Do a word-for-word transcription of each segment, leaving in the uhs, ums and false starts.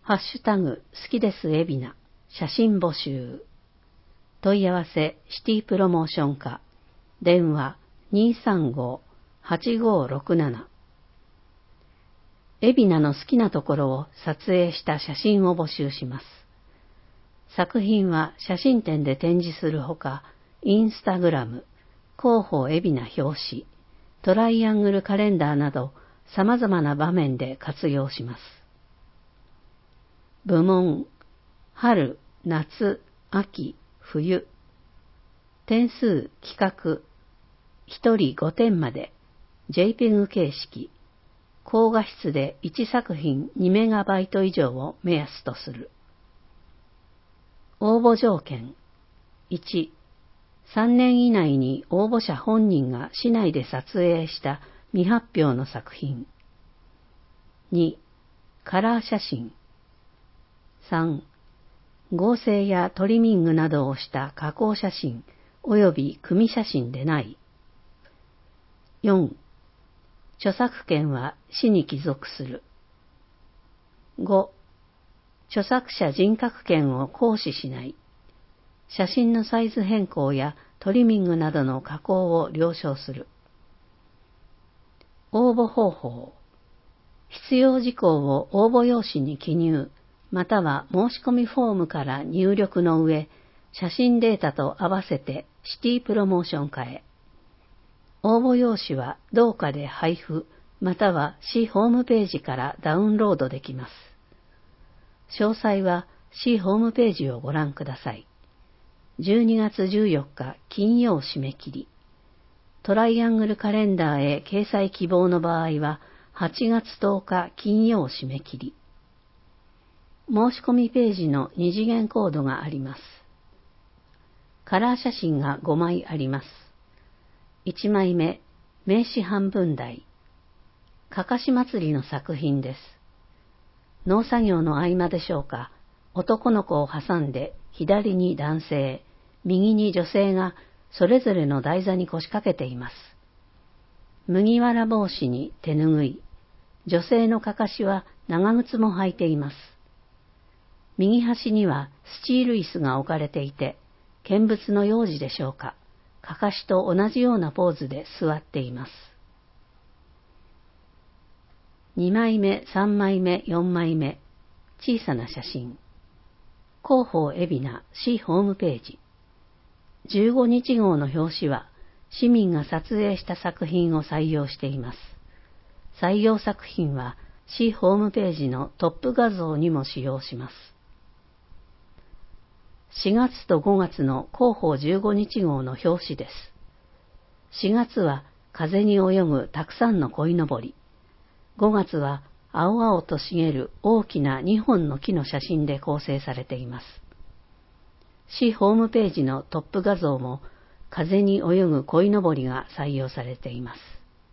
ハッシュタグ好きですエビナ写真募集。問い合わせシティプロモーション課電話 にーさんごーはちごーろくなな。エビナの好きなところを撮影した写真を募集します。作品は写真展で展示するほか、インスタグラム、広報エビナ表紙、トライアングルカレンダーなど様々な場面で活用します。部門、春、夏、秋、冬。点数、企画、ひとりごてんまで、ジェイピージー 形式、高画質でいちさく品にメガバイト以上を目安とする。応募条件。いち、さんねん以内に応募者本人が市内で撮影した未発表の作品。に、カラー写真。さん、合成やトリミングなどをした加工写真及び組写真でない。よん、著作権は市に帰属する。ご、著作者人格権を行使しない。写真のサイズ変更やトリミングなどの加工を了承する。応募方法。必要事項を応募用紙に記入、または申し込みフォームから入力の上、写真データと合わせてシティプロモーション課へ。応募用紙は同課で配布、または市ホームページからダウンロードできます。詳細は市ホームページをご覧ください。じゅうにがつじゅうよっか金曜締め切り。トライアングルカレンダーへ掲載希望の場合ははちがつとおか金曜締め切り。申し込みページの二次元コードがあります。カラー写真がごまいあります。いちまいめ、名刺半分台。かかし祭りの作品です。農作業の合間でしょうか、男の子を挟んで左に男性、右に女性がそれぞれの台座に腰掛けています。麦わら帽子に手ぬぐい。女性のかかしは長靴も履いています。右端にはスチール椅子が置かれていて、見物の幼児でしょうか、かかしと同じようなポーズで座っています。にまいめ、さんまいめ、よんまいめ、小さな写真。広報海老名市ホームページ。じゅうごにち号の表紙は、市民が撮影した作品を採用しています。採用作品は、市ホームページのトップ画像にも使用します。しがつとごがつの広報じゅうごにち号の表紙です。しがつは風に泳ぐたくさんの鯉のぼり。ごがつは青々と茂る大きなにほんの木の写真で構成されています。市ホームページのトップ画像も風に泳ぐ鯉のぼりが採用されています。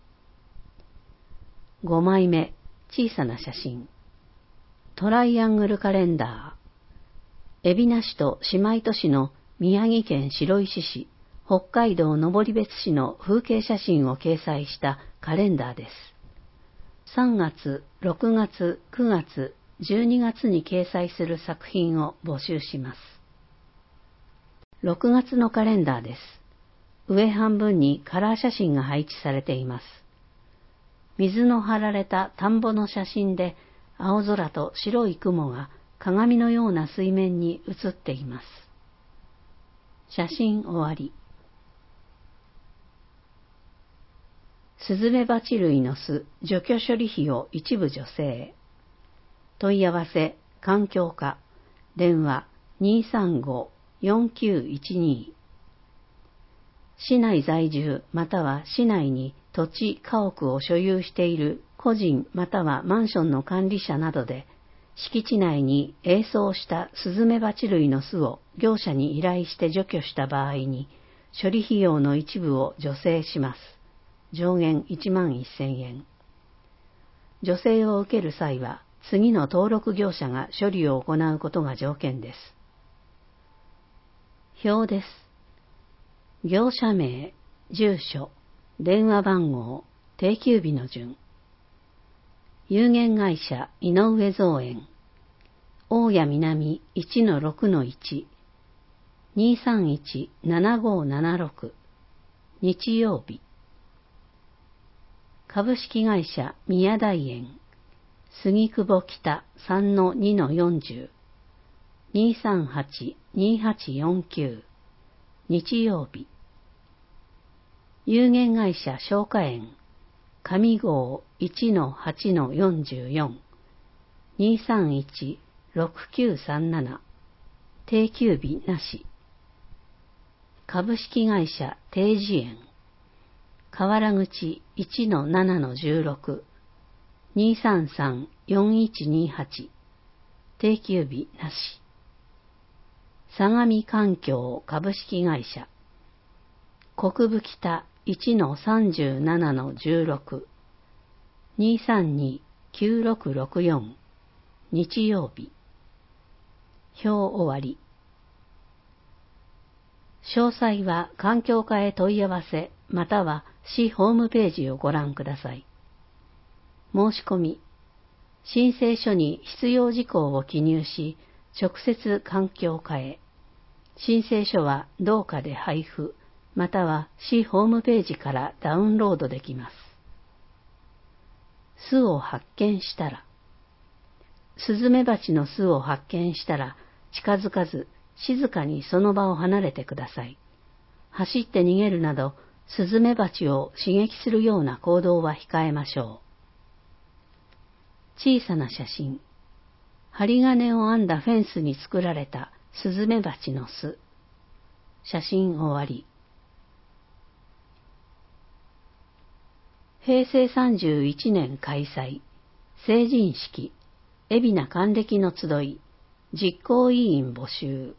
ごまいめ、小さな写真。トライアングルカレンダー。海老名市と姉妹都市の宮城県白石市、北海道登別市の風景写真を掲載したカレンダーです。さんがつ、ろくがつ、くがつ、じゅうにがつに掲載する作品を募集します。ろくがつのカレンダーです。上半分にカラー写真が配置されています。水の張られた田んぼの写真で、青空と白い雲が鏡のような水面に映っています。写真終わり。スズメバチ類の巣除去処理費を一部助成。問い合わせ環境課電話 にーさんごーよんきゅういちに。市内在住または市内に土地家屋を所有している個人またはマンションの管理者などで、敷地内に営巣したスズメバチ類の巣を業者に依頼して除去した場合に、処理費用の一部を助成します。上限いちまんせんえん。助成を受ける際は、次の登録業者が処理を行うことが条件です。表です。業者名、住所、電話番号、定休日の順。有限会社井上造園。 大谷南 いちのろくのいち、にさんいち ななごななろく、日曜日。株式会社宮台園、杉久保北 さんのにのよんじゅう、にさんはち にはちよんきゅう、日曜日。有限会社松花園、上郷 いちのはちのよんじゅうよん、にさんいち ろくきゅうさんなな、定休日なし。株式会社定時園、河原口 いちのななのじゅうろく、にさんさん よんいちにはち、定休日なし。相模環境株式会社、国分北 いちのさんじゅうななのじゅうろく、にさんに きゅうろくろくよん、日曜日。表終わり。詳細は環境課へ問い合わせ、または市ホームページをご覧ください。申し込み。申請書に必要事項を記入し、直接環境課へ。申請書は同課で配布、または市ホームページからダウンロードできます。巣を発見したら。スズメバチの巣を発見したら、近づかず、静かにその場を離れてください。走って逃げるなど、スズメバチを刺激するような行動は控えましょう。小さな写真。針金を編んだフェンスに作られたスズメバチの巣。写真終わり。へいせいさんじゅういちねん開催。成人式。海老名還暦の集い。実行委員募集。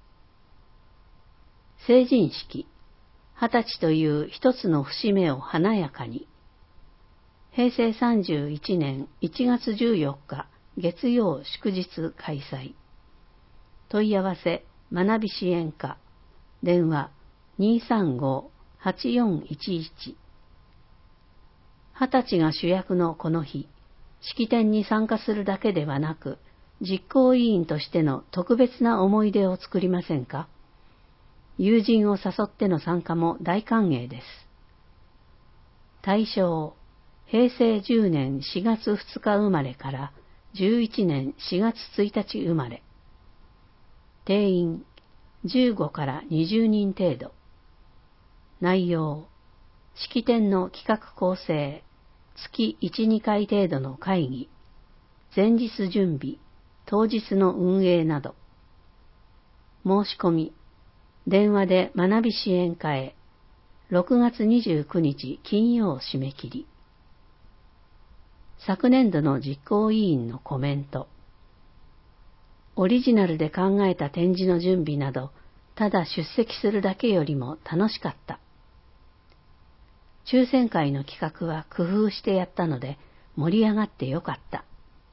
成人式。二十歳という一つの節目を華やかに。へいせいさんじゅういちねんいちがつじゅうよっか月曜祝日開催。問い合わせ学び支援課。電話 にーさんご はちよんいちいち。二十歳が主役のこの日、式典に参加するだけではなく、実行委員としての特別な思い出を作りませんか？友人を誘っての参加も大歓迎です。対象、へいせいじゅうねんしがつふつか生まれからじゅういちねんしがつついたち生まれ。定員、じゅうごからにじゅうにん程度。内容、式典の企画構成、月いち、にかい程度の会議、前日準備、当日の運営など。申し込み、電話で学び支援課へ、ろくがつにじゅうくにち金曜締め切り。昨年度の実行委員のコメント。オリジナルで考えた展示の準備など、ただ出席するだけよりも楽しかった。抽選会の企画は工夫してやったので盛り上がってよかった。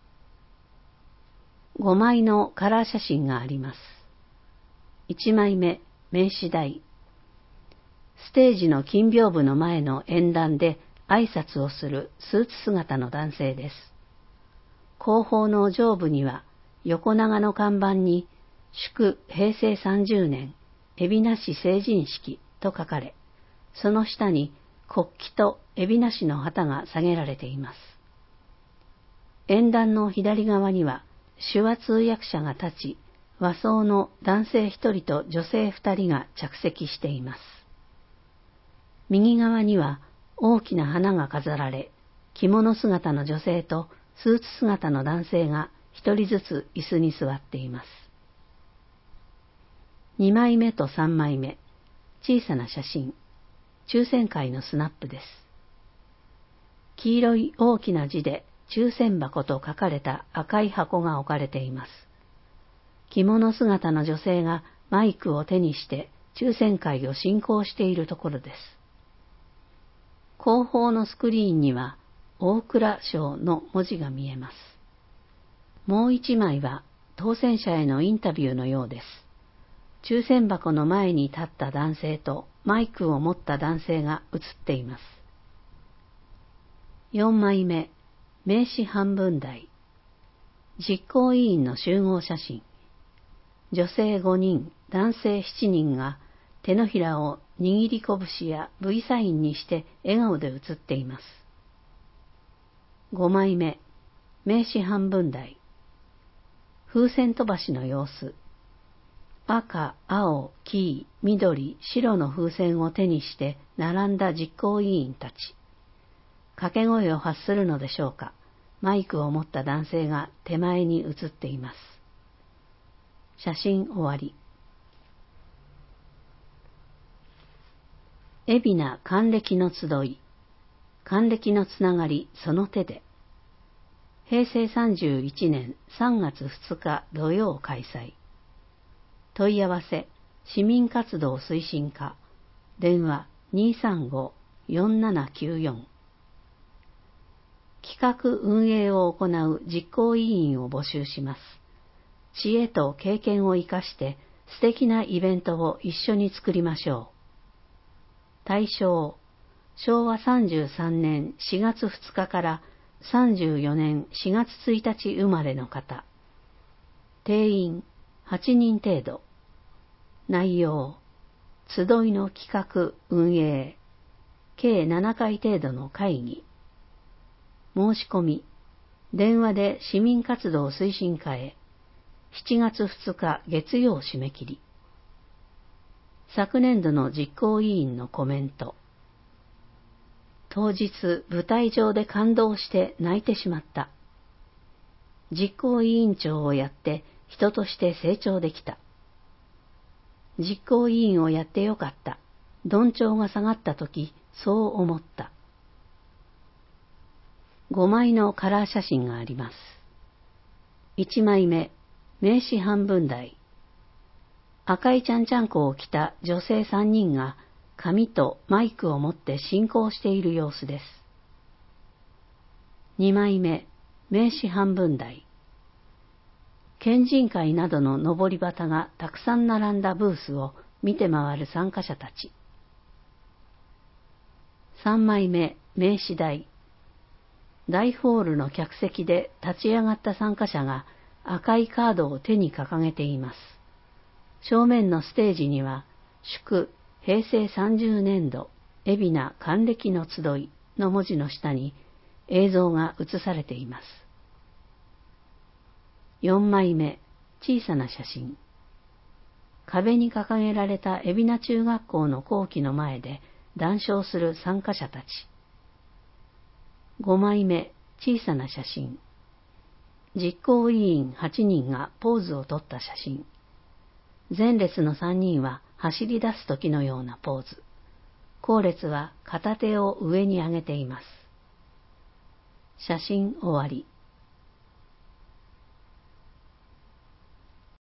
ごまいのカラー写真があります。いちまいめ、名刺台。ステージの金屏風の前の演壇で挨拶をするスーツ姿の男性です。後方の上部には横長の看板に祝へいせいさんじゅうねん海老名市成人式と書かれ、その下に国旗と海老名市の旗が下げられています。演壇の左側には手話通訳者が立ち、和装の男性一人と女性二人が着席しています。右側には大きな花が飾られ、着物姿の女性とスーツ姿の男性が一人ずつ椅子に座っています。にまいめとさんまいめ、小さな写真、抽選会のスナップです。黄色い大きな字で抽選箱と書かれた赤い箱が置かれています。着物姿の女性がマイクを手にして抽選会を進行しているところです。後方のスクリーンには大蔵省の文字が見えます。もう一枚は当選者へのインタビューのようです。抽選箱の前に立った男性とマイクを持った男性が写っています。よんまいめ、名刺半分台。 実行委員の集合写真。女性ごにん、男性しちにんが手のひらを握り拳や V サインにして笑顔で写っています。ごまいめ、名刺半分台。風船飛ばしの様子。赤、青、黄、緑、白の風船を手にして並んだ実行委員たち。掛け声を発するのでしょうか。マイクを持った男性が手前に写っています。写真終わり。海老名還暦の集い。還暦のつながりその手で。へいせいさんじゅういちねんさんがつふつか土曜開催。問い合わせ、市民活動推進課、電話 にーさんごーよんななきゅうよん。企画運営を行う実行委員を募集します。知恵と経験を生かして素敵なイベントを一緒に作りましょう。対象、しょうわさんじゅうさんねんしがつふつかからさんじゅうよねんしがつついたち生まれの方。定員はちにん程度。内容、集いの企画運営、計ななかい程度の会議。申し込み、電話で市民活動推進課へ、しちがつふつか月曜締め切り。昨年度の実行委員のコメント。当日舞台上で感動して泣いてしまった。実行委員長をやって人として成長できた。実行委員をやってよかった。鈍調が下がったとき、そう思った。ごまいのカラー写真があります。いちまいめ、名刺半分台。赤いちゃんちゃんこを着た女性さんにんが紙とマイクを持って進行している様子です。にまいめ、名刺半分台。県人会などの上り旗がたくさん並んだブースを見て回る参加者たち。さんまいめ、名刺台。大ホールの客席で立ち上がった参加者が赤いカードを手に掲げています。正面のステージには、祝へいせいさんじゅうねんど海老名還暦の集いの文字の下に映像が映されています。よんまいめ、小さな写真。壁に掲げられた海老名中学校の校旗の前で談笑する参加者たち。ごまいめ、小さな写真。実行委員はちにんがポーズをとった写真。前列のさんにんは走り出す時のようなポーズ。後列は片手を上に上げています。写真終わり。